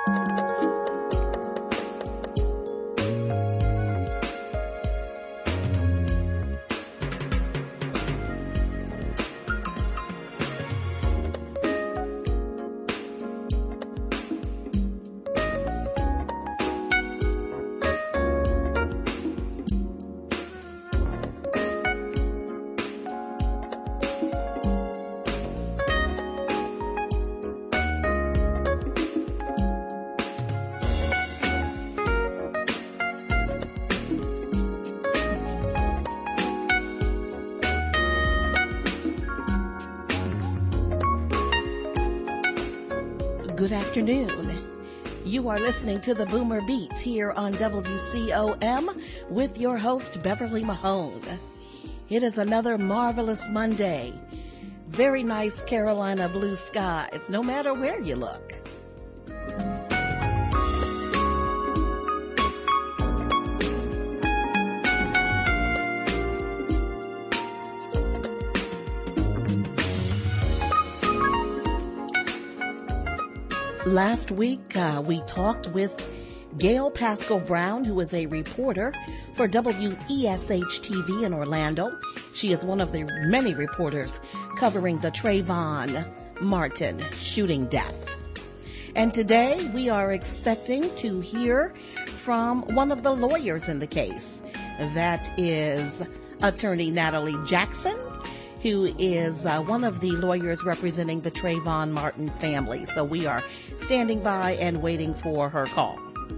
Good afternoon. You are listening to the Boomer Beat here on WCOM with your host, Beverly Mahone. It is another marvelous Monday. Very nice Carolina blue skies, no matter where you look. Last week, we talked with Gail Pascal Brown, who is a reporter for WESH-TV in Orlando. She is one of the many reporters covering the Trayvon Martin shooting death. And today, we are expecting to hear from one of the lawyers in the case. That is attorney Natalie Jackson, who is one of the lawyers representing the Trayvon Martin family. So we are standing by and waiting for her call.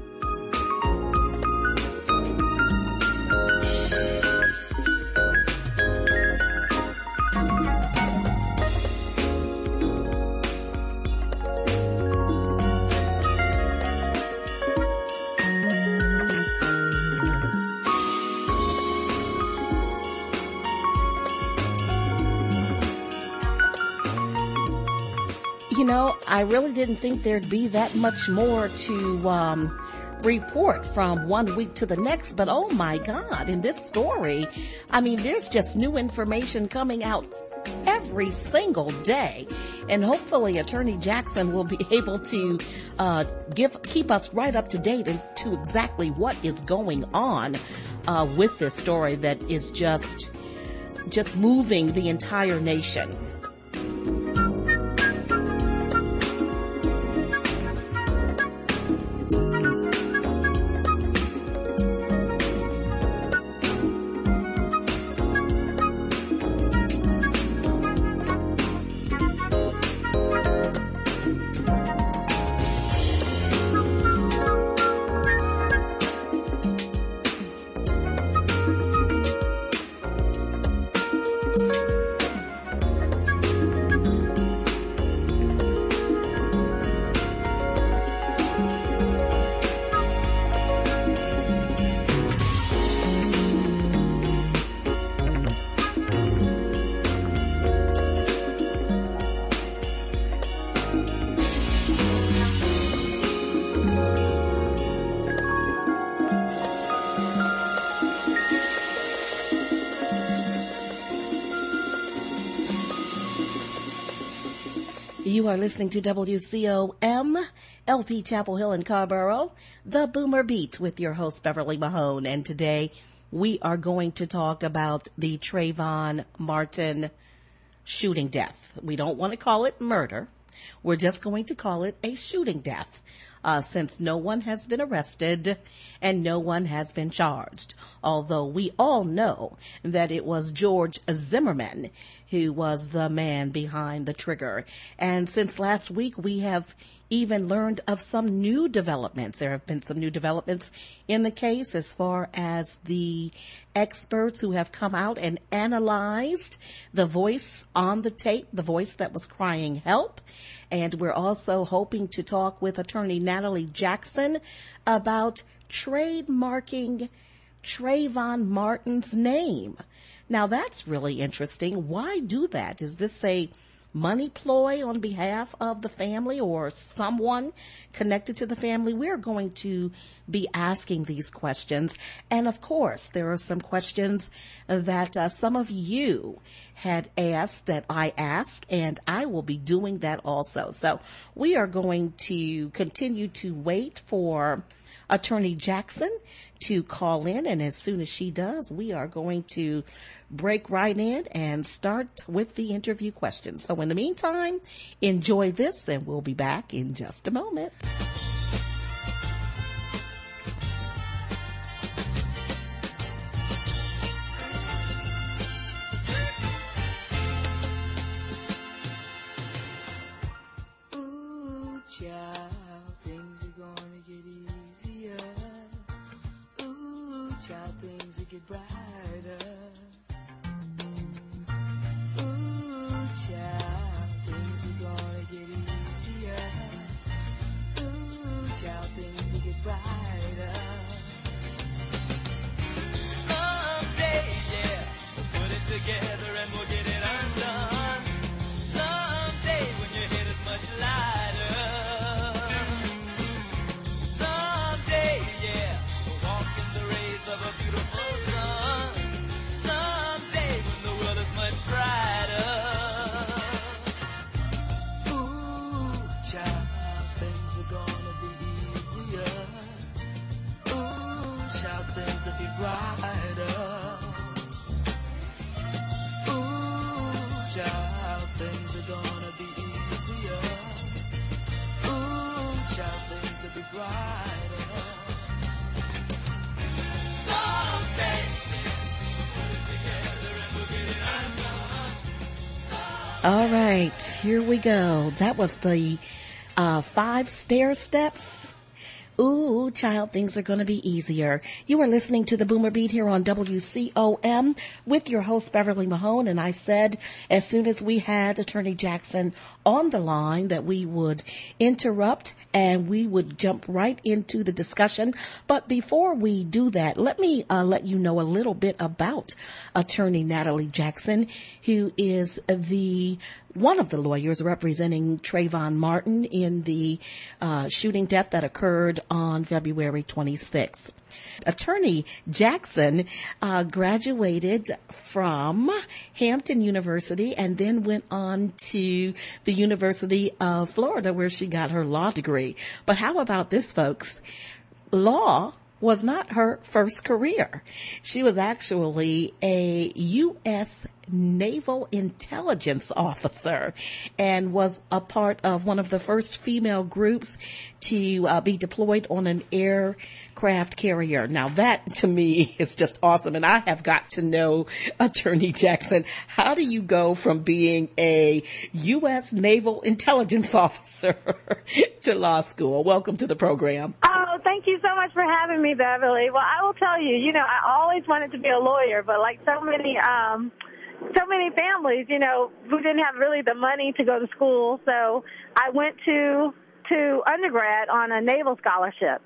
You know, I really didn't think there'd be that much more to report from one week to the next, but oh my God, in this story, I mean, there's just new information coming out every single day, and hopefully Attorney Jackson will be able to keep us right up to date to exactly what is going on with this story that is just moving the entire nation. You are listening to WCOM, LP Chapel Hill and Carborough, the Boomer Beat with your host, Beverly Mahone. And today we are going to talk about the Trayvon Martin shooting death. We don't want to call it murder. We're just going to call it a shooting death, since no one has been arrested and no one has been charged. Although we all know that it was George Zimmerman who was the man behind the trigger. And since last week, we have even learned of some new developments. There have been some new developments in the case as far as the experts who have come out and analyzed the voice on the tape, the voice that was crying help. And we're also hoping to talk with attorney Natalie Jackson about trademarking Trayvon Martin's name. Now, that's really interesting. Why do that? Is this a money ploy on behalf of the family or someone connected to the family? We're going to be asking these questions. And of course, there are some questions that some of you had asked that I asked, and I will be doing that also. So we are going to continue to wait for Attorney Jackson to call in, and as soon as she does, we are going to break right in and start with the interview questions. So in the meantime, enjoy this, and we'll be back in just a moment. Ooh, child, things are gonna get easier. Ooh, child, things will get brighter. Ooh, child, things are gonna get easier. Ooh, child, things will get brighter. Someday, yeah, we'll put it together and we'll get it undone. Someday, when your head is much lighter. Someday, yeah, we'll walk in the rays of a beautiful sun. Someday, when the world is much brighter. Ooh, child, things are gonna be easier. Ooh, child, things will be brighter. Ooh, child, things are gonna be easier. Ooh, child, things will be brighter. Someday, put it together and we'll get it undone. All right, here we go. That was the 5 stair steps. Ooh, child, things are going to be easier. You are listening to the Boomer Beat here on WCOM with your host, Beverly Mahone. And I said as soon as we had Attorney Jackson on the line that we would interrupt and we would jump right into the discussion. But before we do that, let me let you know a little bit about Attorney Natalie Jackson, who is one of the lawyers representing Trayvon Martin in the shooting death that occurred on February 26th. Attorney Jackson graduated from Hampton University and then went on to the University of Florida, where she got her law degree. But how about this, folks? Law was not her first career. She was actually a U.S. Naval Intelligence Officer and was a part of one of the first female groups to be deployed on an aircraft carrier. Now that to me is just awesome. And I have got to know Attorney Jackson. How do you go from being a U.S. Naval Intelligence Officer to law school? Welcome to the program. Oh, thank you so much for having me, Beverly. Well, I will tell you, I always wanted to be a lawyer, but like so many families, who didn't have really the money to go to school. So I went to undergrad on a naval scholarship,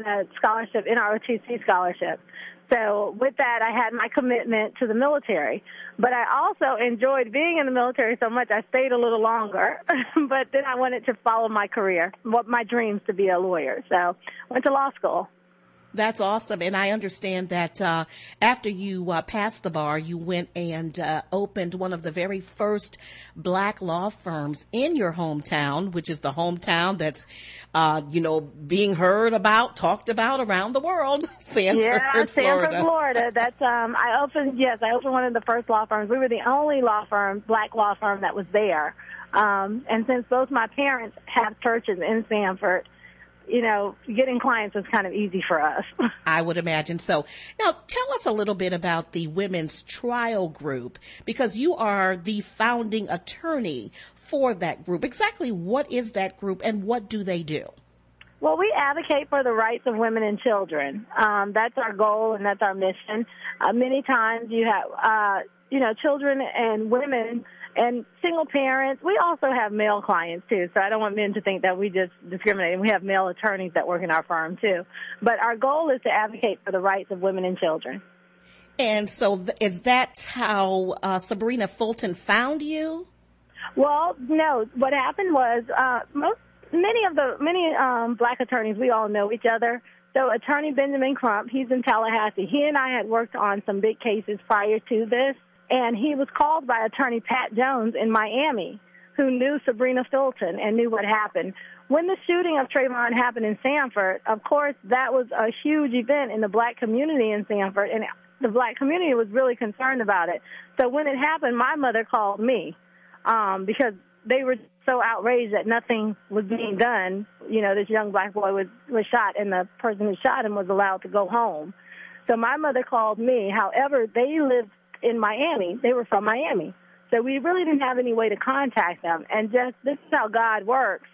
NROTC scholarship. So with that, I had my commitment to the military. But I also enjoyed being in the military so much, I stayed a little longer. But then I wanted to follow my career, my dreams to be a lawyer. So went to law school. That's awesome. And I understand that after you passed the bar, you went and opened one of the very first black law firms in your hometown, which is the hometown that's, being heard about, talked about around the world, Sanford, Florida. Florida. That's I opened one of the first law firms. We were the only black law firm that was there. And since both my parents have churches in Sanford, getting clients was kind of easy for us. I would imagine so. Now, tell us a little bit about the Women's Trial Group, because you are the founding attorney for that group. Exactly what is that group and what do they do? Well, we advocate for the rights of women and children. That's our goal and that's our mission. Many times you have, children and women and single parents. We also have male clients, too, so I don't want men to think that we just discriminate. We have male attorneys that work in our firm, too. But our goal is to advocate for the rights of women and children. And so is that how Sabrina Fulton found you? Well, no. What happened was many black attorneys, we all know each other. So Attorney Benjamin Crump, he's in Tallahassee. He and I had worked on some big cases prior to this, and he was called by Attorney Pat Jones in Miami, who knew Sabrina Fulton and knew what happened. When the shooting of Trayvon happened in Sanford, of course, that was a huge event in the black community in Sanford, and the black community was really concerned about it. So when it happened, my mother called me because they were so outraged that nothing was being done. You know, this young black boy was shot, and the person who shot him was allowed to go home. So my mother called me. However, they lived in Miami. They were from Miami. So we really didn't have any way to contact them. And just this is how God works.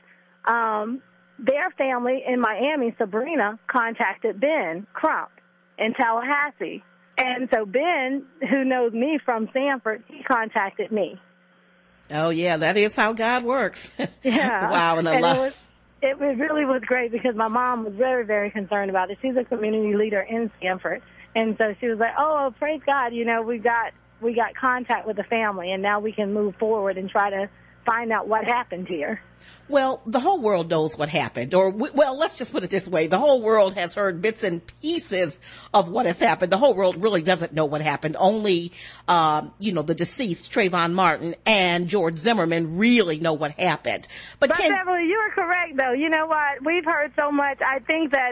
Their family in Miami, Sabrina, contacted Ben Crump in Tallahassee. And so Ben, who knows me from Sanford, he contacted me. Oh, yeah, that is how God works. Yeah. Wow, and it really was great because my mom was very, very concerned about it. She's a community leader in Sanford. And so she was like, oh, praise God, you know, we got contact with the family, and now we can move forward and try to find out what happened here. Well, the whole world knows what happened. Well, let's just put it this way. The whole world has heard bits and pieces of what has happened. The whole world really doesn't know what happened. Only, the deceased, Trayvon Martin, and George Zimmerman really know what happened. But Beverly, you are correct, though. You know what? We've heard so much. I think that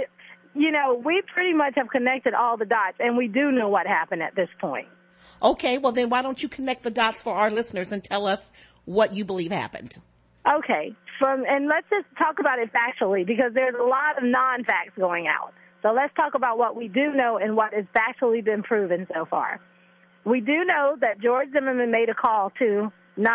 we pretty much have connected all the dots, and we do know what happened at this point. Okay, well, then why don't you connect the dots for our listeners and tell us what you believe happened? Okay, and let's just talk about it factually because there's a lot of non-facts going out. So let's talk about what we do know and what has factually been proven so far. We do know that George Zimmerman made a call and,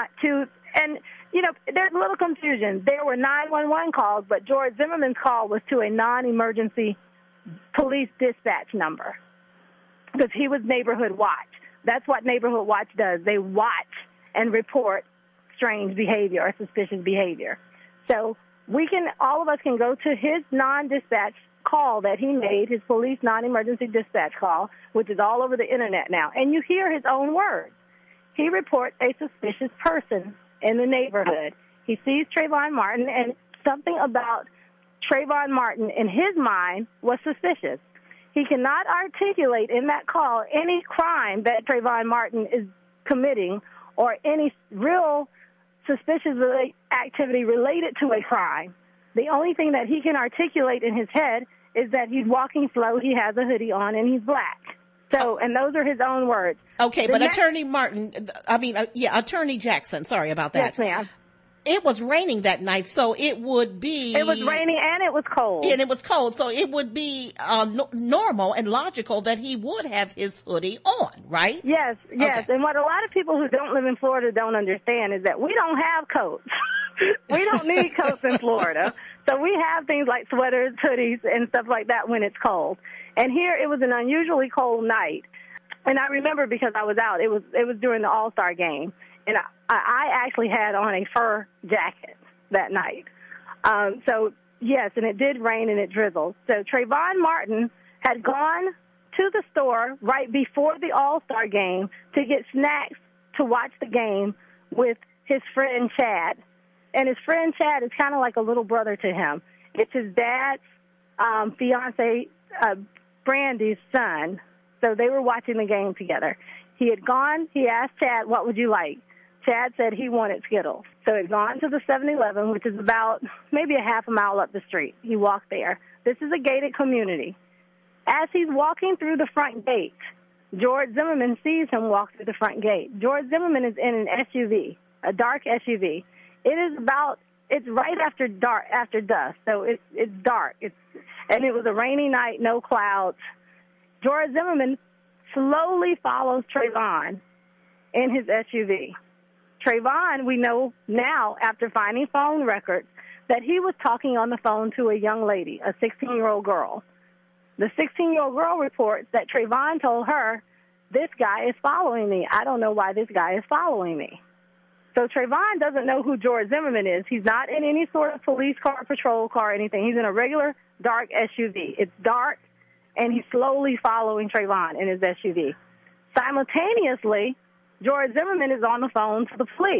there's a little confusion. There were 911 calls, but George Zimmerman's call was to a non-emergency police dispatch number because he was Neighborhood Watch. That's what Neighborhood Watch does. They watch and report strange behavior or suspicious behavior. So all of us can go to his non-dispatch call that he made, his police non-emergency dispatch call, which is all over the internet now, and you hear his own words. He reports a suspicious person in the neighborhood. He sees Trayvon Martin, and something about Trayvon Martin in his mind was suspicious. He cannot articulate in that call any crime that Trayvon Martin is committing or any real suspicious activity related to a crime. The only thing that he can articulate in his head is that he's walking slow, he has a hoodie on, and he's black. So, and those are his own words. Okay, but Attorney Jackson, sorry about that. Yes, ma'am. It was raining that night, so it would be... It was raining and it was cold. And it was cold, so it would be normal and logical that he would have his hoodie on, right? Yes. Okay. And what a lot of people who don't live in Florida don't understand is that we don't have coats. We don't need coats in Florida. So we have things like sweaters, hoodies, and stuff like that when it's cold. And here it was an unusually cold night. And I remember because I was out. It was during the All-Star game. And I actually had on a fur jacket that night. So, yes, and it did rain and it drizzled. So Trayvon Martin had gone to the store right before the All-Star game to get snacks to watch the game with his friend Chad. And his friend Chad is kind of like a little brother to him. It's his dad's fiance, Brandy's son. So they were watching the game together. He had gone, he asked Chad, what would you like? Chad said he wanted Skittles. So he'd gone to the 7-Eleven, which is about maybe a half a mile up the street. He walked there. This is a gated community. As he's walking through the front gate, George Zimmerman sees him walk through the front gate. George Zimmerman is in an SUV, a dark SUV. It's right after dusk, so it's dark. And it was a rainy night, no clouds. George Zimmerman slowly follows Trayvon in his SUV. Trayvon, we know now, after finding phone records, that he was talking on the phone to a young lady, a 16-year-old girl. The 16-year-old girl reports that Trayvon told her, this guy is following me. I don't know why this guy is following me. So Trayvon doesn't know who George Zimmerman is. He's not in any sort of police car, patrol car, or anything. He's in a regular dark SUV. It's dark, and he's slowly following Trayvon in his SUV. Simultaneously, George Zimmerman is on the phone to the police.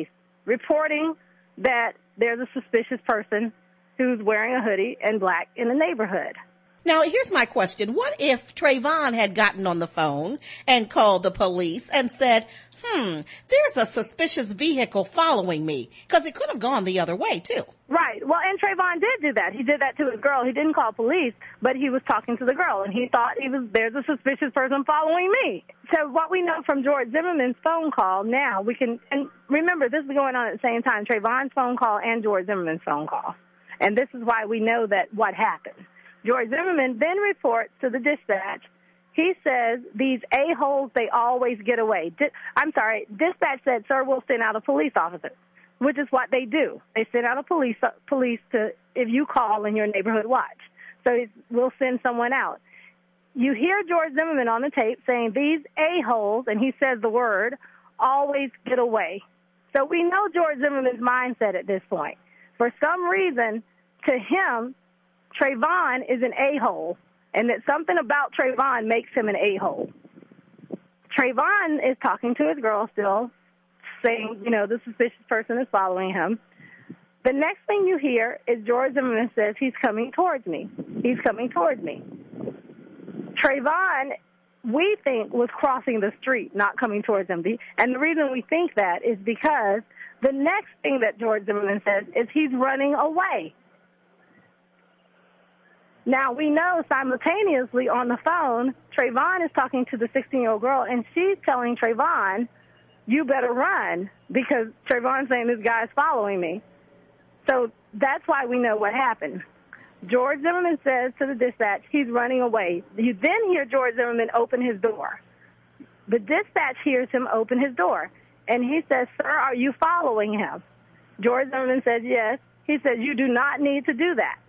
reporting that there's a suspicious person who's wearing a hoodie and black in the neighborhood. Now, here's my question. What if Trayvon had gotten on the phone and called the police and said, there's a suspicious vehicle following me? Because it could have gone the other way, too. Right. Well, and Trayvon did do that. He did that to his girl. He didn't call police, but he was talking to the girl, and he thought there's a suspicious person following me. So what we know from George Zimmerman's phone call now, we can, and remember, this is going on at the same time, Trayvon's phone call and George Zimmerman's phone call. And this is why we know that what happened. George Zimmerman then reports to the dispatch. He says, these a-holes, they always get away. Dispatch said, sir, we'll send out a police officer, which is what they do. They send out a police to, if you call in your neighborhood watch. So we'll send someone out. You hear George Zimmerman on the tape saying, these a-holes, and he says the word, always get away. So we know George Zimmerman's mindset at this point. For some reason, to him, Trayvon is an a-hole, and that something about Trayvon makes him an a-hole. Trayvon is talking to his girl still, saying, the suspicious person is following him. The next thing you hear is George Zimmerman says, he's coming towards me. He's coming towards me. Trayvon, we think, was crossing the street, not coming towards him. And the reason we think that is because the next thing that George Zimmerman says is he's running away. Now, we know simultaneously on the phone, Trayvon is talking to the 16-year-old girl, and she's telling Trayvon, you better run, because Trayvon's saying this guy's following me. So that's why we know what happened. George Zimmerman says to the dispatch, he's running away. You then hear George Zimmerman open his door. The dispatch hears him open his door, and he says, sir, are you following him? George Zimmerman says, yes. He says, you do not need to do that.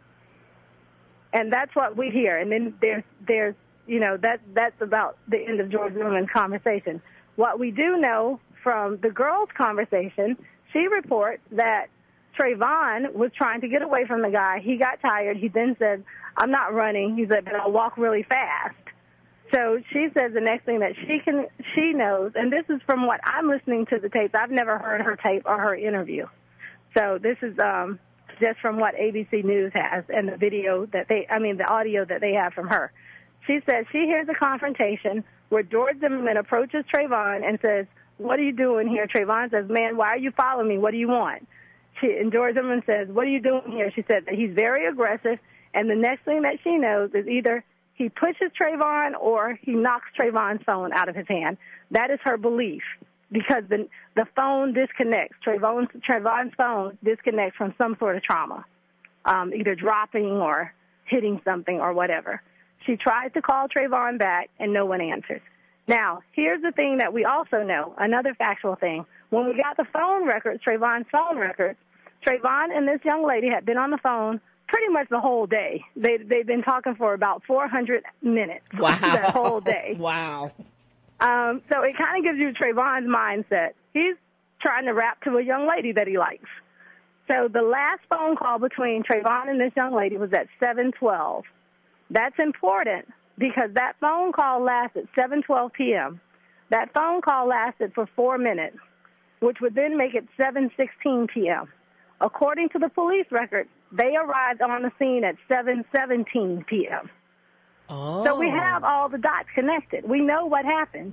And that's what we hear. And then there's that's about the end of George Zimmerman's conversation. What we do know from the girl's conversation, she reports that Trayvon was trying to get away from the guy. He got tired. He then said, I'm not running. He said, but I'll walk really fast. So she says the next thing that she knows, and this is from what I'm listening to the tapes. I've never heard her tape or her interview. So this is just from what ABC News has and the audio that they have from her. She says she hears a confrontation where George Zimmerman approaches Trayvon and says, what are you doing here? Trayvon says, man, why are you following me? What do you want? And George Zimmerman says, what are you doing here? She said that he's very aggressive, and the next thing that she knows is either he pushes Trayvon or he knocks Trayvon's phone out of his hand. That is her belief, because the phone disconnects. Trayvon's phone disconnects from some sort of trauma, either dropping or hitting something or whatever. She tries to call Trayvon back, and no one answers. Now, here's the thing that we also know, another factual thing. When we got the phone records, Trayvon's phone records, Trayvon and this young lady had been on the phone pretty much the whole day. They've been talking for about 400 minutes. Wow. That whole day. Wow. So it kind of gives you Trayvon's mindset. He's trying to rap to a young lady that he likes. So the last phone call between Trayvon and this young lady was at 7:12. That's important because that phone call lasted 7:12 p.m. That phone call lasted for 4 minutes, which would then make it 7:16 p.m. According to the police record, they arrived on the scene at 7:17 p.m. Oh. So we have all the dots connected. We know what happened.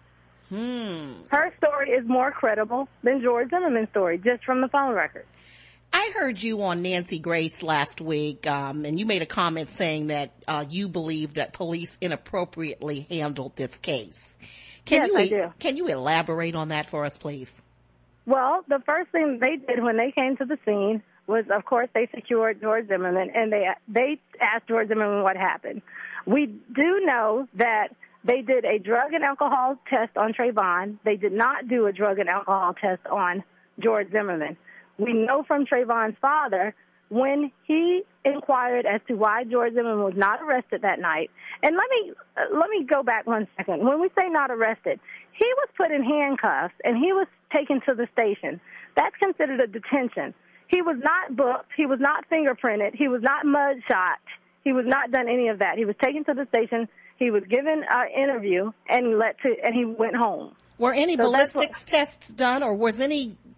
Her story is more credible than George Zimmerman's story, just from the phone record. I heard you on Nancy Grace last week, and you made a comment saying that you believe that police inappropriately handled this case. Yes, I do. Can you elaborate on that for us, please? Well, the first thing they did when they came to the scene was, of course, they secured George Zimmerman, and they asked George Zimmerman what happened. We do know that they did a drug and alcohol test on Trayvon. They did not do a drug and alcohol test on George Zimmerman. We know from Trayvon's father, when he inquired as to why George Zimmerman was not arrested that night, and let me go back 1 second. When we say not arrested, he was put in handcuffs and he was taken to the station. That's considered a detention. He was not booked. He was not fingerprinted. He was not mud shot. He was not done any of that. He was taken to the station. He was given an interview and he went home. Were any ballistics tests done, or was any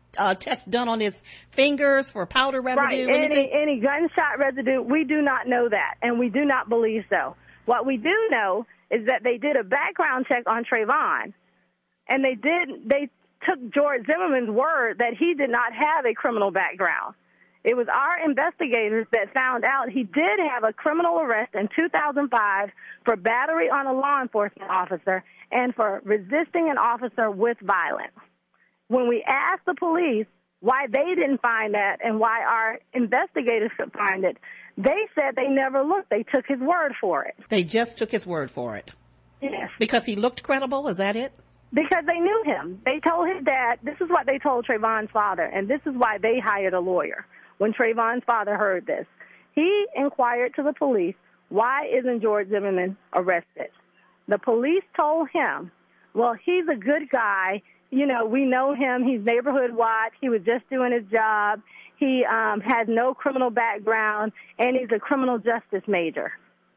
tests done on his fingers for powder residue? Right. Any gunshot residue? We do not know that, and we do not believe so. What we do know is that they did a background check on Trayvon, and they took George Zimmerman's word that he did not have a criminal background. It was our investigators that found out he did have a criminal arrest in 2005 for battery on a law enforcement officer and for resisting an officer with violence. When we asked the police why they didn't find that and why our investigators could find it, they said they never looked. They took his word for it. They just took his word for it. Yes. Because he looked credible? Is that it? Because they knew him. They told his dad, this is what they told Trayvon's father, and this is why they hired a lawyer. When Trayvon's father heard this, he inquired to the police, why isn't George Zimmerman arrested? The police told him, well, he's a good guy. You know, we know him. He's neighborhood watch. He was just doing his job. He has no criminal background, and he's a criminal justice major.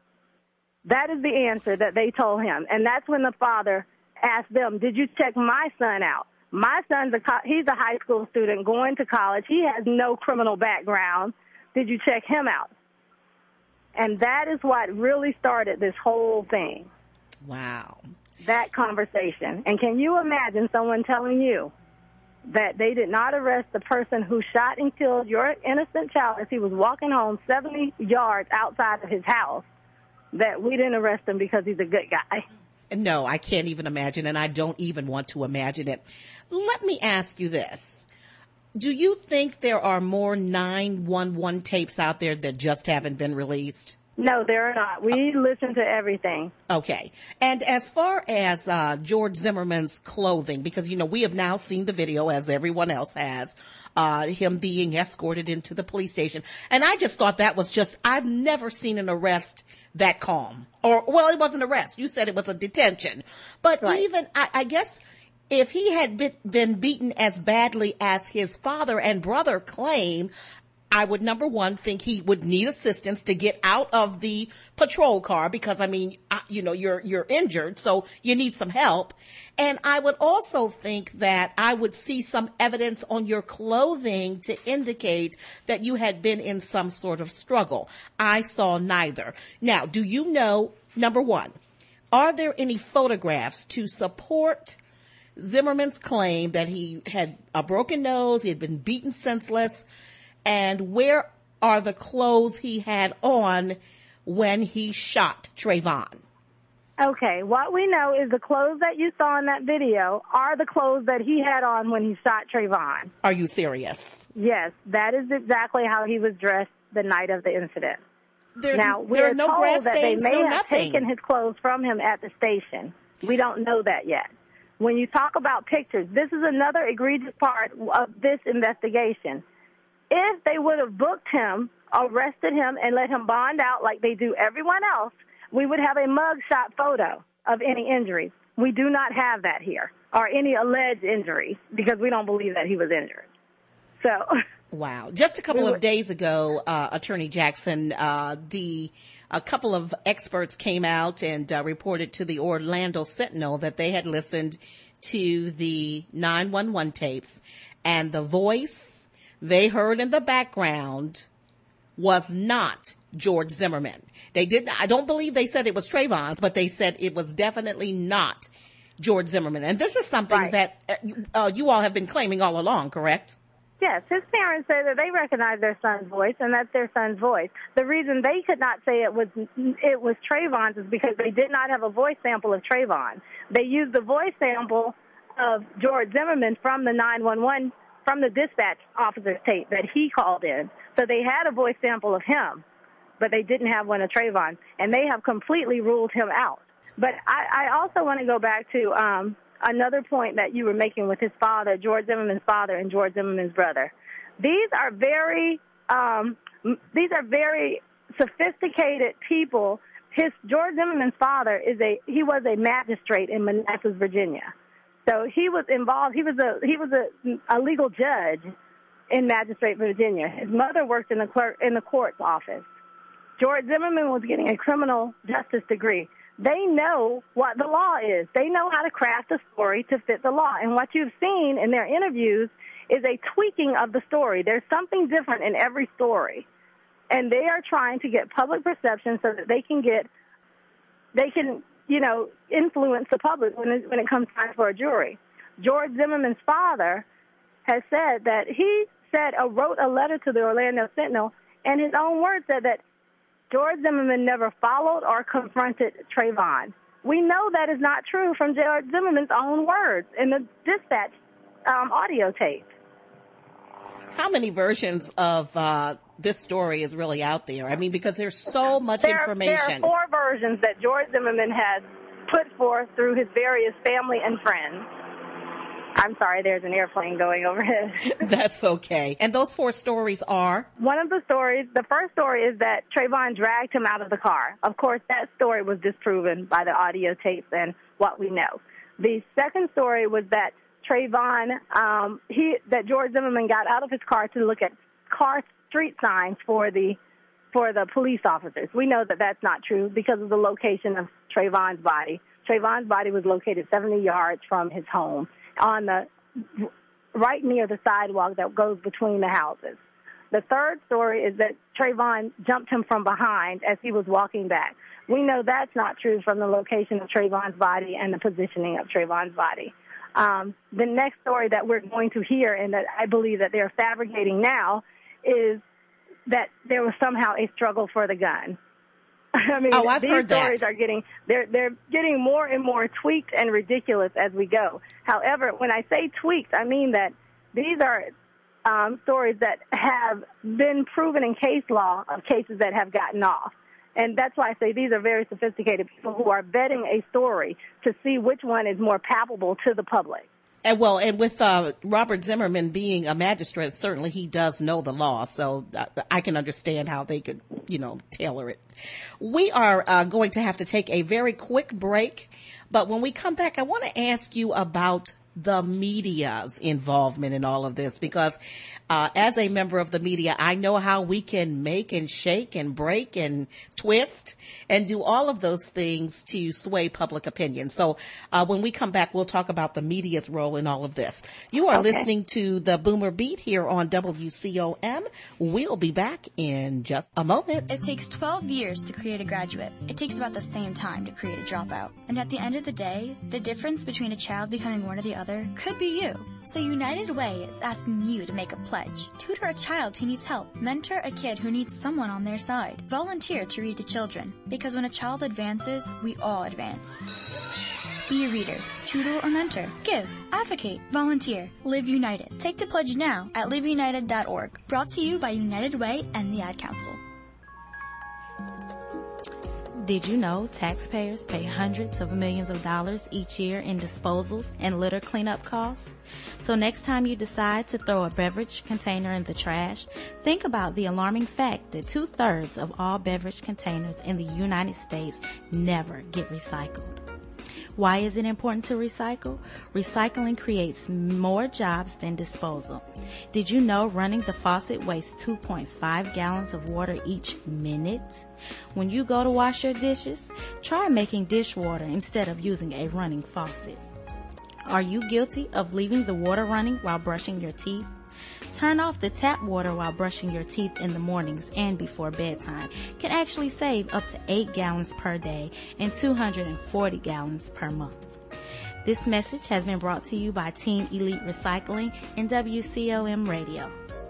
That is the answer that they told him. And that's when the father asked them, did you check my son out? My son's he's a high school student going to college. He has no criminal background. Did you check him out? And that is what really started this whole thing. Wow. That conversation. And can you imagine someone telling you that they did not arrest the person who shot and killed your innocent child as he was walking home 70 yards outside of his house, that we didn't arrest him because he's a good guy? No, I can't even imagine, and I don't even want to imagine it. Let me ask you this. Do you think there are more 911 tapes out there that just haven't been released? No, there are not. We listen to everything. Okay. And as far as George Zimmerman's clothing, because, you know, we have now seen the video, as everyone else has, him being escorted into the police station. And I just thought that was I've never seen an arrest that calm. Or, well, it wasn't an arrest. You said it was a detention. But right. Even, I guess, if he had been beaten as badly as his father and brother claim, I would, number one, think he would need assistance to get out of the patrol car because, I mean, you're injured, so you need some help. And I would also think that I would see some evidence on your clothing to indicate that you had been in some sort of struggle. I saw neither. Now, do you know, number one, are there any photographs to support Zimmerman's claim that he had a broken nose, he had been beaten senseless, and where are the clothes he had on when he shot Trayvon? Okay, what we know is the clothes that you saw in that video are the clothes that he had on when he shot Trayvon. Are you serious? Yes, that is exactly how he was dressed the night of the incident. There are no grass stains, that they may have nothing. taken his clothes from him at the station. We don't know that yet. When you talk about pictures, this is another egregious part of this investigation. If they would have booked him, arrested him, and let him bond out like they do everyone else, we would have a mugshot photo of any injuries. We do not have that here, or any alleged injuries, because we don't believe that he was injured. So, wow. Just a couple of days ago, Attorney Jackson, a couple of experts came out and reported to the Orlando Sentinel that they had listened to the 911 tapes, and the voice they heard in the background was not George Zimmerman. I don't believe they said it was Trayvon's, but they said it was definitely not George Zimmerman. And this is something that you all have been claiming all along, correct? Yes, his parents say that they recognize their son's voice, and that's their son's voice. The reason they could not say it was Trayvon's is because they did not have a voice sample of Trayvon. They used the voice sample of George Zimmerman from the 911, from the dispatch officer's tape that he called in. So they had a voice sample of him, but they didn't have one of Trayvon, and they have completely ruled him out. But I also want to go back to another point that you were making with his father, George Zimmerman's father, and George Zimmerman's brother. These are very sophisticated people. George Zimmerman's father he was a magistrate in Manassas, Virginia. So he was involved. He was a legal judge in Magistrate, Virginia. His mother worked in the court's office. George Zimmerman was getting a criminal justice degree. They know what the law is. They know how to craft a story to fit the law. And what you've seen in their interviews is a tweaking of the story. There's something different in every story. And they are trying to get public perception so that they can, influence the public when it comes time for a jury. George Zimmerman's father has said that he wrote a letter to the Orlando Sentinel, and his own words said that George Zimmerman never followed or confronted Trayvon. We know that is not true from George Zimmerman's own words in the dispatch audio tape. How many versions of this story is really out there? I mean, because there's so much information. There are 4 versions that George Zimmerman has put forth through his various family and friends. I'm sorry, there's an airplane going overhead. That's okay. And those 4 stories are? One of the stories, the first story is that Trayvon dragged him out of the car. Of course, that story was disproven by the audio tapes and what we know. The second story was that Trayvon, that George Zimmerman got out of his car to look at street signs for the police officers. We know that that's not true because of the location of Trayvon's body. Trayvon's body was located 70 yards from his home, right near the sidewalk that goes between the houses. The third story is that Trayvon jumped him from behind as he was walking back. We know that's not true from the location of Trayvon's body and the positioning of Trayvon's body. The next story that we're going to hear, and that I believe that they're fabricating now, is that there was somehow a struggle for the gun. I mean, I've heard that. These stories are they're getting more and more tweaked and ridiculous as we go. However, when I say tweaked, I mean that these are stories that have been proven in case law of cases that have gotten off. And that's why I say these are very sophisticated people who are vetting a story to see which one is more palpable to the public. And with Robert Zimmerman being a magistrate, certainly he does know the law, so I can understand how they could, tailor it. We are going to have to take a very quick break, but when we come back, I want to ask you about the media's involvement in all of this, because as a member of the media, I know how we can make and shake and break and twist and do all of those things to sway public opinion. So when we come back, we'll talk about the media's role in all of this. You are listening to the Boomer Beat here on WCOM. We'll be back in just a moment. It takes 12 years to create a graduate. It takes about the same time to create a dropout. And at the end of the day, the difference between a child becoming one or the other could be you. So United Way is asking you to make a pledge. Tutor a child who needs help. Mentor a kid who needs someone on their side. Volunteer to read to children. Because when a child advances, we all advance. Be a reader, tutor, or mentor. Give, advocate, volunteer, live united. Take the pledge now at liveunited.org. Brought to you by United Way and the Ad Council. Did you know taxpayers pay hundreds of millions of dollars each year in disposals and litter cleanup costs? So next time you decide to throw a beverage container in the trash, think about the alarming fact that 2/3 of all beverage containers in the United States never get recycled. Why is it important to recycle? Recycling creates more jobs than disposal. Did you know running the faucet wastes 2.5 gallons of water each minute? When you go to wash your dishes, try making dishwater instead of using a running faucet. Are you guilty of leaving the water running while brushing your teeth? Turn off the tap water while brushing your teeth in the mornings and before bedtime. Can actually save up to 8 gallons per day and 240 gallons per month. This message has been brought to you by Team Elite Recycling and WCOM Radio.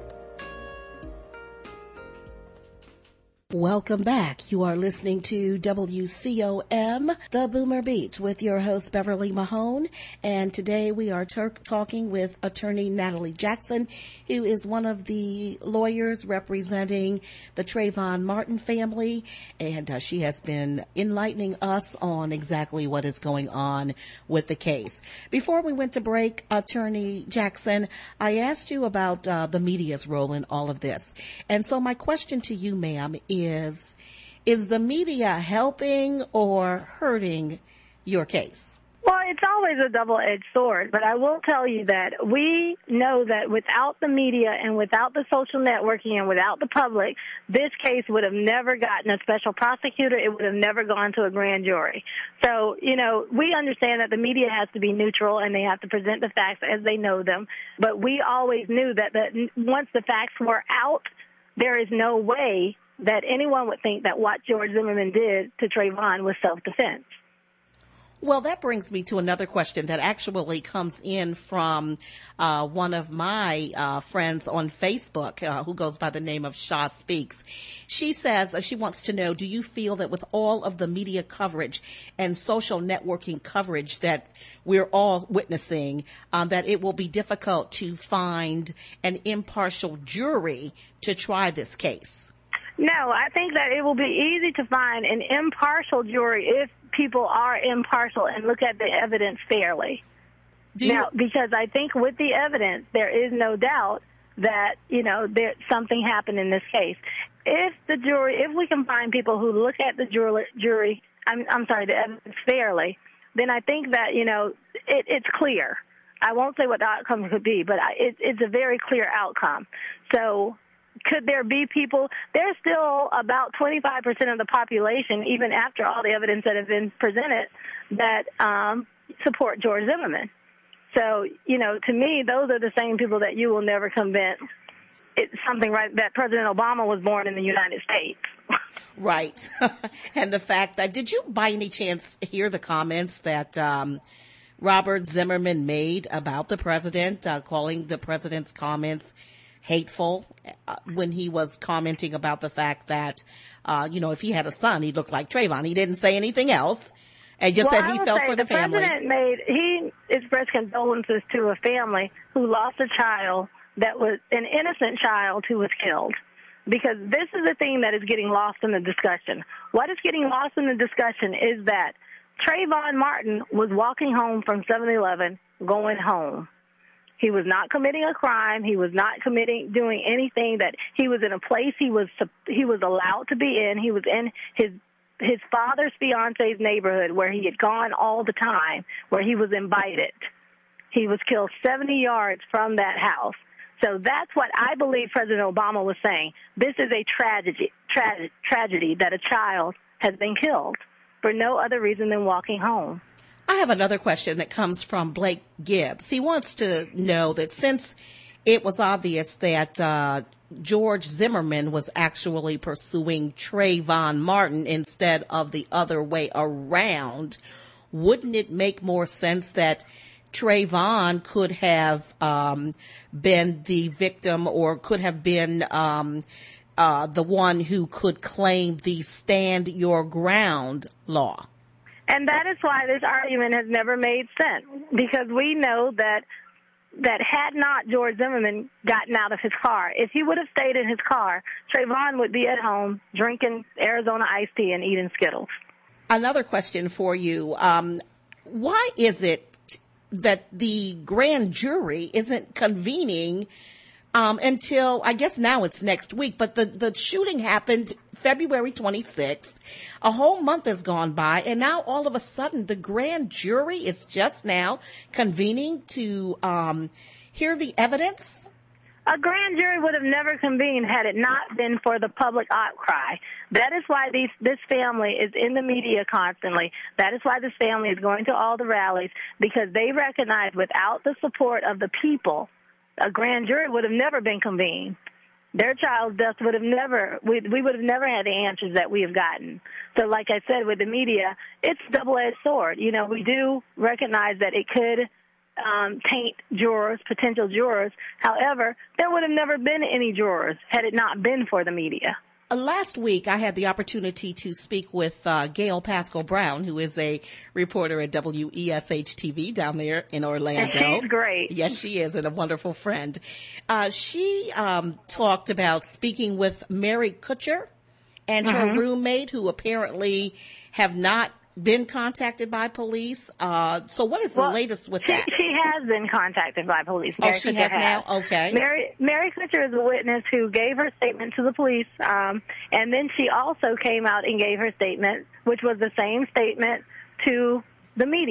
Welcome back. You are listening to WCOM, The Boomer Beat, with your host, Beverly Mahone. And today we are talking with attorney Natalie Jackson, who is one of the lawyers representing the Trayvon Martin family. And she has been enlightening us on exactly what is going on with the case. Before we went to break, attorney Jackson, I asked you about the media's role in all of this. And so my question to you, ma'am, is the media helping or hurting your case? Well, it's always a double-edged sword, but I will tell you that we know that without the media and without the social networking and without the public, this case would have never gotten a special prosecutor. It would have never gone to a grand jury. So, we understand that the media has to be neutral and they have to present the facts as they know them, but we always knew that once the facts were out, there is no way that anyone would think that what George Zimmerman did to Trayvon was self-defense. Well, that brings me to another question that actually comes in from one of my friends on Facebook who goes by the name of Shaw Speaks. She says she wants to know, do you feel that with all of the media coverage and social networking coverage that we're all witnessing, that it will be difficult to find an impartial jury to try this case? No, I think that it will be easy to find an impartial jury if people are impartial and look at the evidence fairly. Because I think with the evidence, there is no doubt that, something happened in this case. If we can find people who look at the the evidence fairly, then I think that, it's clear. I won't say what the outcome could be, but it's a very clear outcome. So could there be people? There's still about 25% of the population, even after all the evidence that has been presented, that support George Zimmerman. So, to me, those are the same people that you will never convince. It's something that President Obama was born in the United States. Right. And the fact that, did you by any chance hear the comments that Robert Zimmerman made about the president, calling the president's comments hateful when he was commenting about the fact that, if he had a son, he'd look like Trayvon. He didn't say anything else, and just said he felt for the family. The president he expressed condolences to a family who lost a child that was an innocent child who was killed. Because this is the thing that is getting lost in the discussion. What is getting lost in the discussion is that Trayvon Martin was walking home from 7-Eleven, going home. He was not committing a crime. He was not doing anything that he was in a place he was allowed to be in. He was in his father's fiance's neighborhood where he had gone all the time, where he was invited. He was killed 70 yards from that house. So that's what I believe President Obama was saying. This is a tragedy that a child has been killed for no other reason than walking home. I have another question that comes from Blake Gibbs. He wants to know that since it was obvious that George Zimmerman was actually pursuing Trayvon Martin instead of the other way around, wouldn't it make more sense that Trayvon could have been the victim or could have been the one who could claim the stand your ground law? And that is why this argument has never made sense, because we know that had not George Zimmerman gotten out of his car, if he would have stayed in his car, Trayvon would be at home drinking Arizona iced tea and eating Skittles. Another question for you. Why is it that the grand jury isn't convening until, I guess now it's next week, but the shooting happened February 26th. A whole month has gone by, and now all of a sudden the grand jury is just now convening to hear the evidence? A grand jury would have never convened had it not been for the public outcry. That is why this family is in the media constantly. That is why this family is going to all the rallies, because they recognize without the support of the people, a grand jury would have never been convened. Their child's death would have never, we would have never had the answers that we have gotten. So like I said, with the media, it's a double-edged sword. We do recognize that it could taint jurors, potential jurors. However, there would have never been any jurors had it not been for the media. Last week, I had the opportunity to speak with Gail Pascal Brown, who is a reporter at WESH-TV down there in Orlando. And she's great. Yes, she is, and a wonderful friend. She talked about speaking with Mary Kutcher and her roommate, who apparently have not been contacted by police. So what is the latest with that? She has been contacted by police. Mary Kutcher has now? Okay. Mary Kutcher is a witness who gave her statement to the police, and then she also came out and gave her statement, which was the same statement to the media.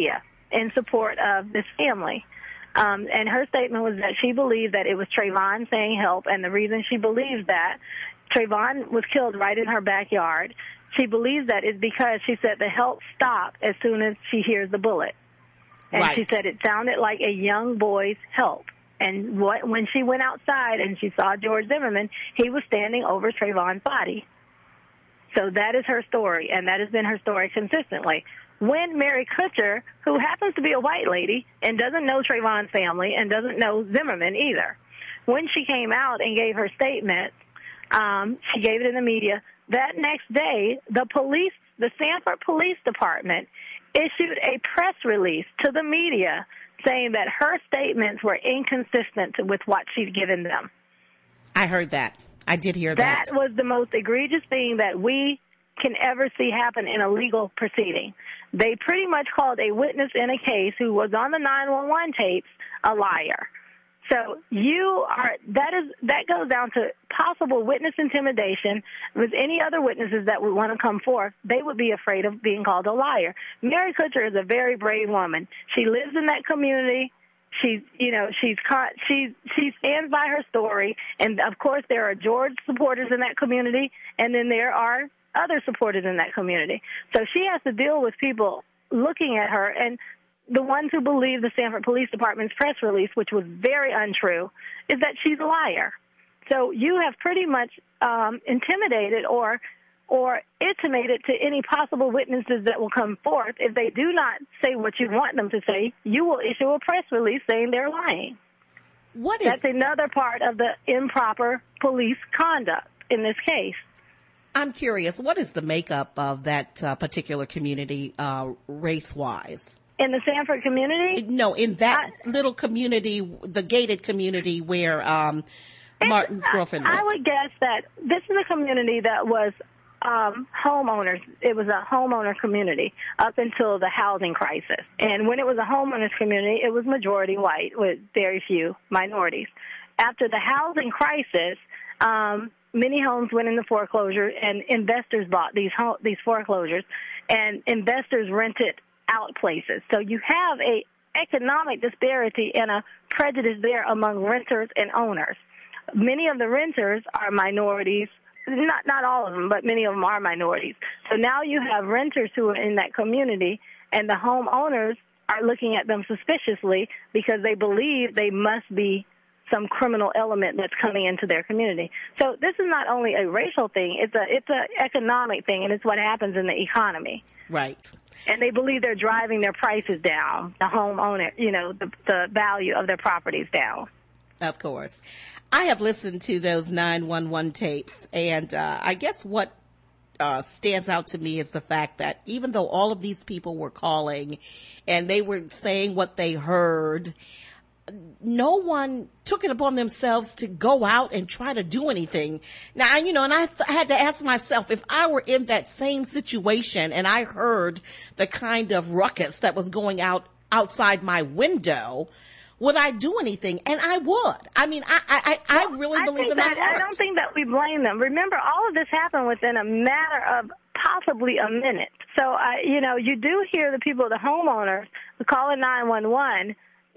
in support of this family. And her statement was that she believed that it was Trayvon saying help, and the reason she believes that, Trayvon was killed right in her backyard. She believes that is because she said the help stopped as soon as she hears the bullet. And Right. she said it sounded like a young boy's help. And when she went outside and she saw George Zimmerman, he was standing over Trayvon's body. So that is her story, and that has been her story consistently. When Mary Kutcher, who happens to be a white lady and doesn't know Trayvon's family and doesn't know Zimmerman either, when she came out and gave her statement, she gave it in the media. That next day, the Sanford Police Department issued a press release to the media saying that her statements were inconsistent with what she'd given them. I heard that. I did hear that. That was the most egregious thing that we can ever see happen in a legal proceeding. They pretty much called a witness in a case who was on the 911 tapes a liar. So that goes down to possible witness intimidation. With any other witnesses that would want to come forth, they would be afraid of being called a liar. Mary Kutcher is a very brave woman. She lives in that community. She stands by her story, and of course there are George supporters in that community, and then there are other supporters in that community. So she has to deal with people looking at her, and the ones who believe the Sanford Police Department's press release, which was very untrue, is that she's a liar. So you have pretty much intimidated or intimated to any possible witnesses that will come forth. If they do not say what you want them to say, you will issue a press release saying they're lying. That's another part of the improper police conduct in this case. I'm curious, what is the makeup of that particular community race-wise? In the Sanford community? No, in that little community, the gated community where Martin's girlfriend lived. I would guess that this is a community that was homeowners. It was a homeowner community up until the housing crisis. And when it was a homeowners community, it was majority white with very few minorities. After the housing crisis, many homes went into foreclosure, and investors bought these foreclosures, and investors rented out places. So you have a economic disparity and a prejudice there among renters and owners. Many of the renters are minorities. Not all of them, but many of them are minorities. So now you have renters who are in that community, and the homeowners are looking at them suspiciously because they believe they must be some criminal element that's coming into their community. So this is not only a racial thing, it's a economic thing, and it's what happens in the economy. Right. And they believe they're driving their prices down, the homeowner, the value of their properties down. Of course. I have listened to those 911 tapes, and I guess what stands out to me is the fact that even though all of these people were calling and they were saying what they heard, no one took it upon themselves to go out and try to do anything. Now, and I had to ask myself, if I were in that same situation and I heard the kind of ruckus that was going outside my window, would I do anything? And I would. I mean, I really believe in my heart. I don't think that we blame them. Remember, all of this happened within a matter of possibly a minute. So, you do hear the people, the homeowners, calling 911.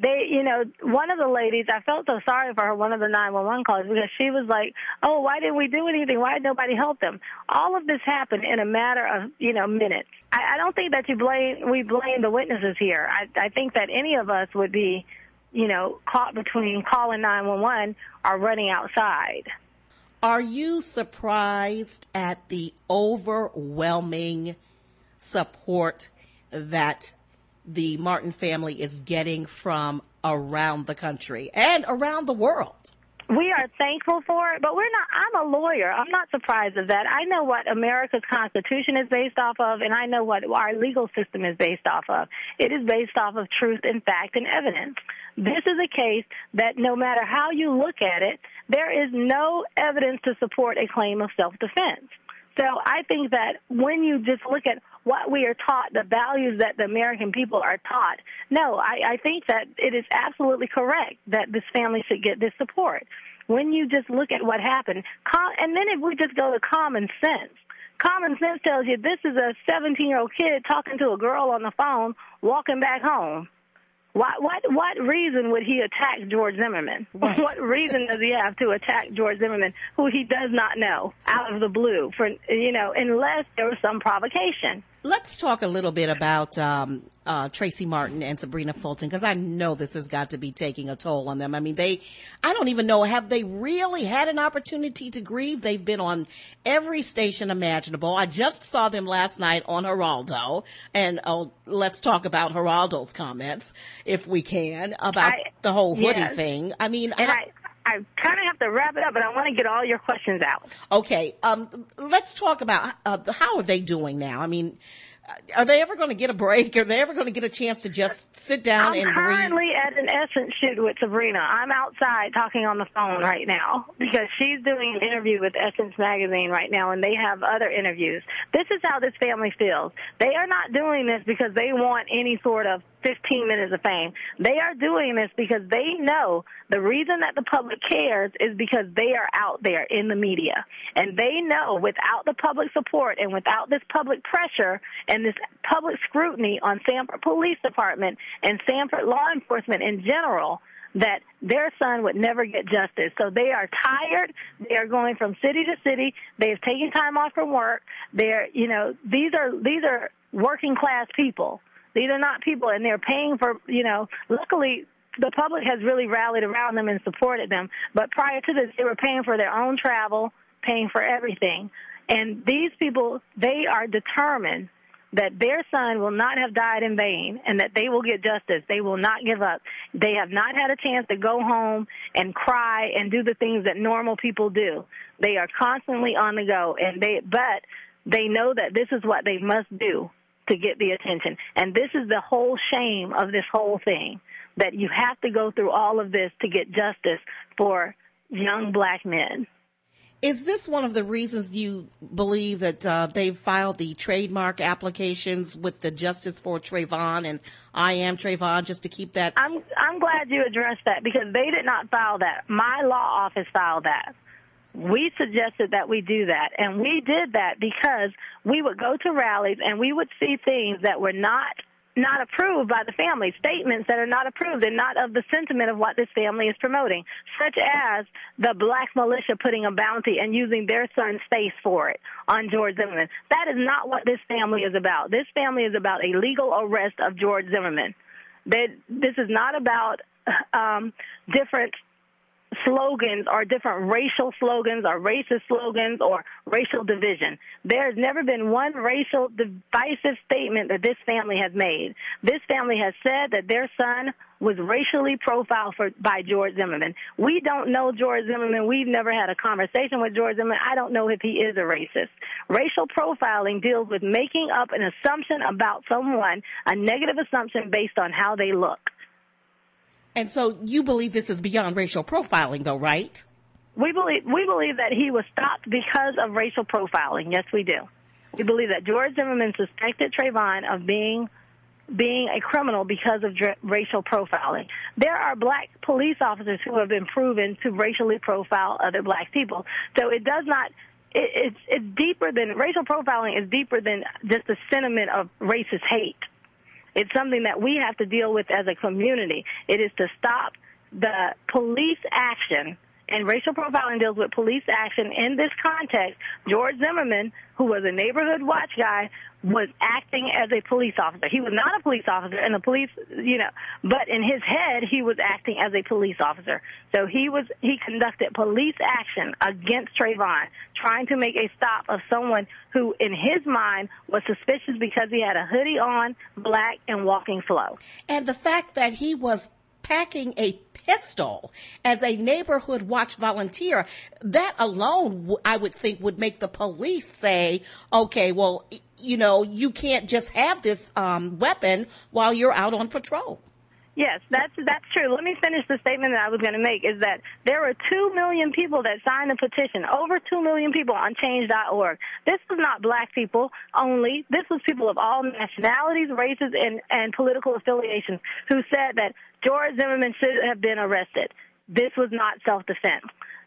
One of the ladies, I felt so sorry for her, one of the 911 callers, because she was like, oh, why didn't we do anything? Why did nobody help them? All of this happened in a matter of, minutes. I don't think that we blame the witnesses here. I think that any of us would be, caught between calling 911 or running outside. Are you surprised at the overwhelming support that the Martin family is getting from around the country and around the world? We are thankful for it, but I'm a lawyer. I'm not surprised at that. I know what America's Constitution is based off of, and I know what our legal system is based off of. It is based off of truth and fact and evidence. This is a case that no matter how you look at it, there is no evidence to support a claim of self-defense. So I think that when you just look at what we are taught, the values that the American people are taught, no, I think that it is absolutely correct that this family should get this support. When you just look at what happened, and then if we just go to common common sense tells you this is a 17-year-old kid talking to a girl on the phone, walking back home. What reason would he attack George Zimmerman? Right. What reason does he have to attack George Zimmerman, who he does not know, out of the blue, unless there was some provocation? Let's talk a little bit about Tracy Martin and Sabrina Fulton, because I know this has got to be taking a toll on them. I mean, I don't even know, have they really had an opportunity to grieve? They've been on every station imaginable. I just saw them last night on Geraldo, and let's talk about Geraldo's comments, if we can, about the whole hoodie thing. I mean, I kind of have to wrap it up, but I want to get all your questions out. Okay. Let's talk about how are they doing now? I mean, are they ever going to get a break? Are they ever going to get a chance to just sit down and breathe? I'm currently at an Essence shoot with Sabrina. I'm outside talking on the phone right now because she's doing an interview with Essence Magazine right now, and they have other interviews. This is how this family feels. They are not doing this because they want any sort of 15 minutes of fame. They are doing this because they know the reason that the public cares is because they are out there in the media. And they know without the public support and without this public pressure and this public scrutiny on Sanford Police Department and Sanford law enforcement in general, that their son would never get justice. So they are tired. They are going from city to city. They have taken time off from work. These are working class people. These are not people, and they're paying for, luckily the public has really rallied around them and supported them. But prior to this, they were paying for their own travel, paying for everything. And these people, they are determined that their son will not have died in vain and that they will get justice. They will not give up. They have not had a chance to go home and cry and do the things that normal people do. They are constantly on the go, but they know that this is what they must do to get the attention. And this is the whole shame of this whole thing, that you have to go through all of this to get justice for young black men. Is this one of the reasons you believe that they've filed the trademark applications with the Justice for Trayvon and I Am Trayvon, just to keep that? I'm glad you addressed that, because they did not file that. My law office filed that. We suggested that we do that, and we did that because we would go to rallies and we would see things that were not approved by the family, statements that are not approved and not of the sentiment of what this family is promoting, such as the black militia putting a bounty and using their son's face for it on George Zimmerman. That is not what this family is about. This family is about a legal arrest of George Zimmerman. This is not about different slogans or different racial slogans or racist slogans or racial division. There's never been one racial divisive statement that this family has made. This family has said that their son was racially profiled by George Zimmerman. We don't know George Zimmerman. We've never had a conversation with George Zimmerman. I don't know if he is a racist. Racial profiling deals with making up an assumption about someone, a negative assumption based on how they look. And so you believe this is beyond racial profiling, though, right? We believe that he was stopped because of racial profiling. Yes, we do. We believe that George Zimmerman suspected Trayvon of being a criminal because of racial profiling. There are black police officers who have been proven to racially profile other black people. So it does not. It's deeper than racial profiling. Is deeper than just the sentiment of racist hate. It's something that we have to deal with as a community. It is to stop the police action, and racial profiling deals with police action. In this context, George Zimmerman, who was a neighborhood watch guy, was acting as a police officer. He was not a police officer, and the police, but in his head, he was acting as a police officer. So he conducted police action against Trayvon, trying to make a stop of someone who, in his mind, was suspicious because he had a hoodie on, black, and walking slow. And the fact that he was packing a pistol as a neighborhood watch volunteer, that alone, I would think, would make the police say, okay, well, you can't just have this weapon while you're out on patrol. Yes, that's true. Let me finish the statement that I was going to make, is that there were 2 million people that signed the petition, over 2 million people on change.org. This was not black people only. This was people of all nationalities, races, and political affiliations who said that George Zimmerman should have been arrested. This was not self-defense.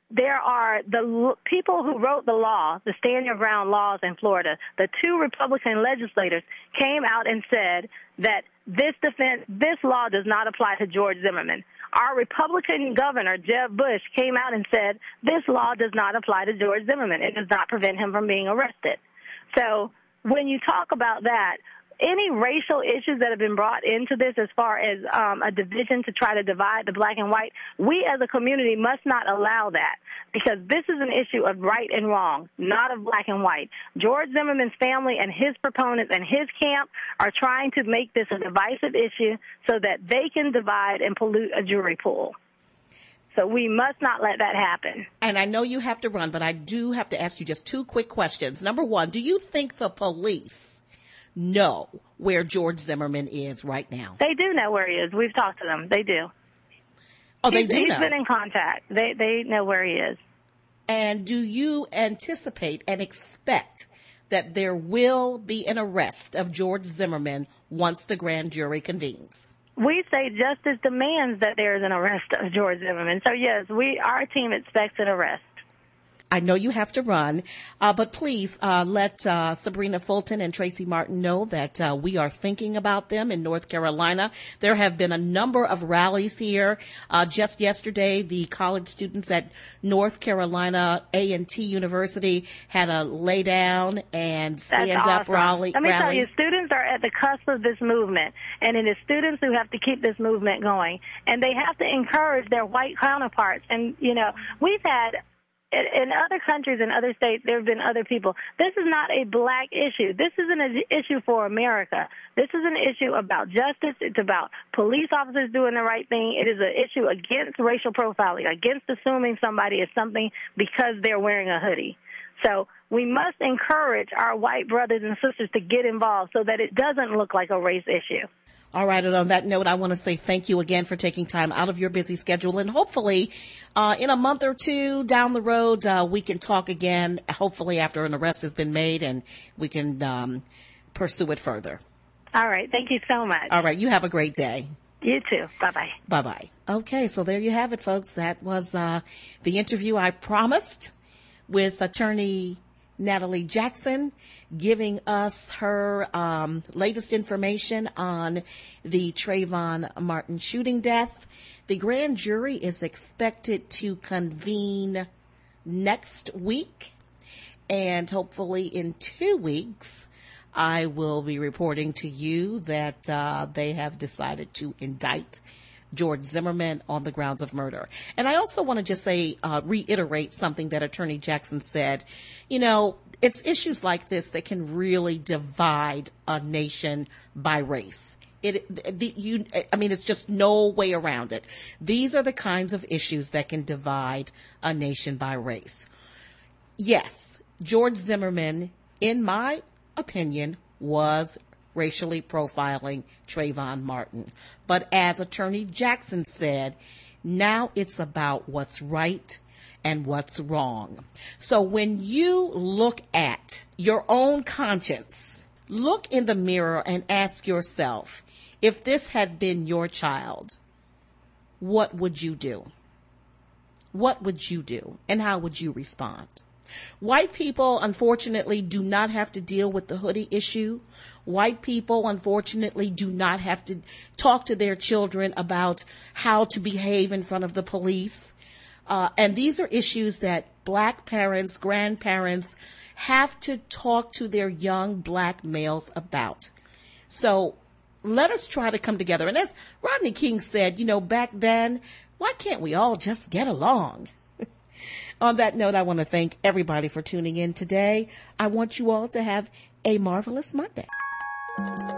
there are people who wrote the law, the Stand Your Ground laws in Florida. The two Republican legislators came out and said that this law does not apply to George Zimmerman. Our Republican governor, Jeb Bush, came out and said this law does not apply to George Zimmerman. It does not prevent him from being arrested. So when you talk about that, any racial issues that have been brought into this as far as a division to try to divide the black and white, we as a community must not allow that, because this is an issue of right and wrong, not of black and white. George Zimmerman's family and his proponents and his camp are trying to make this a divisive issue so that they can divide and pollute a jury pool. So we must not let that happen. And I know you have to run, but I do have to ask you just two quick questions. Number one, do you think the police know where George Zimmerman is right now? They do know where he is. We've talked to them. They do. Oh, they do know. He's been in contact. They know where he is. And do you anticipate and expect that there will be an arrest of George Zimmerman once the grand jury convenes? We say justice demands that there is an arrest of George Zimmerman. So, yes, our team expects an arrest. I know you have to run, but please let Sabrina Fulton and Tracy Martin know that we are thinking about them in North Carolina. There have been a number of rallies here. Just yesterday, the college students at North Carolina A&T University had a lay down and stand up rally. Let me tell you, students are at the cusp of this movement, and it is students who have to keep this movement going, and they have to encourage their white counterparts. And, we've had, in other countries and other states, there have been other people. This is not a black issue. This is an issue for America. This is an issue about justice. It's about police officers doing the right thing. It is an issue against racial profiling, against assuming somebody is something because they're wearing a hoodie. So we must encourage our white brothers and sisters to get involved so that it doesn't look like a race issue. All right. And on that note, I want to say thank you again for taking time out of your busy schedule. And hopefully, in a month or two down the road, we can talk again, hopefully after an arrest has been made, and we can pursue it further. All right. Thank you so much. All right. You have a great day. You too. Bye-bye. Bye-bye. Okay. So there you have it, folks. That was the interview I promised with attorney Natalie Jackson, giving us her latest information on the Trayvon Martin shooting death. The grand jury is expected to convene next week, and hopefully in 2 weeks, I will be reporting to you that they have decided to indict George Zimmerman on the grounds of murder. And I also want to just say, reiterate something that Attorney Jackson said. It's issues like this that can really divide a nation by race. It's just no way around it. These are the kinds of issues that can divide a nation by race. Yes, George Zimmerman, in my opinion, was racially profiling Trayvon Martin. But as Attorney Jackson said, now it's about what's right and what's wrong. So when you look at your own conscience, look in the mirror and ask yourself, if this had been your child, what would you do? What would you do? And how would you respond? White people, unfortunately, do not have to deal with the hoodie issue. White people, unfortunately, do not have to talk to their children about how to behave in front of the police. And these are issues that black parents, grandparents have to talk to their young black males about. So let us try to come together. And as Rodney King said, back then, why can't we all just get along? On that note, I want to thank everybody for tuning in today. I want you all to have a marvelous Monday.